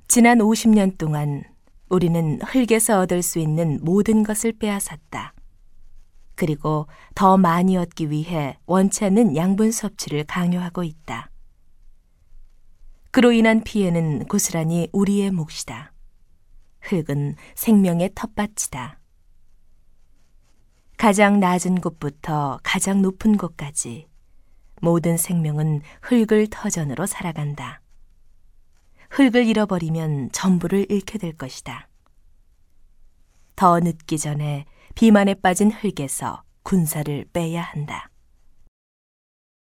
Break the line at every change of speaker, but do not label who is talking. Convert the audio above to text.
지난 50년 동안 우리는 흙에서 얻을 수 있는 모든 것을 빼앗았다. 그리고 더 많이 얻기 위해 원치 않는 양분 섭취를 강요하고 있다. 그로 인한 피해는 고스란히 우리의 몫이다. 흙은 생명의 텃밭이다. 가장 낮은 곳부터 가장 높은 곳까지 모든 생명은 흙을 터전으로 살아간다. 흙을 잃어버리면 전부를 잃게 될 것이다. 더 늦기 전에 비만에 빠진 흙에서 군사를 빼야 한다.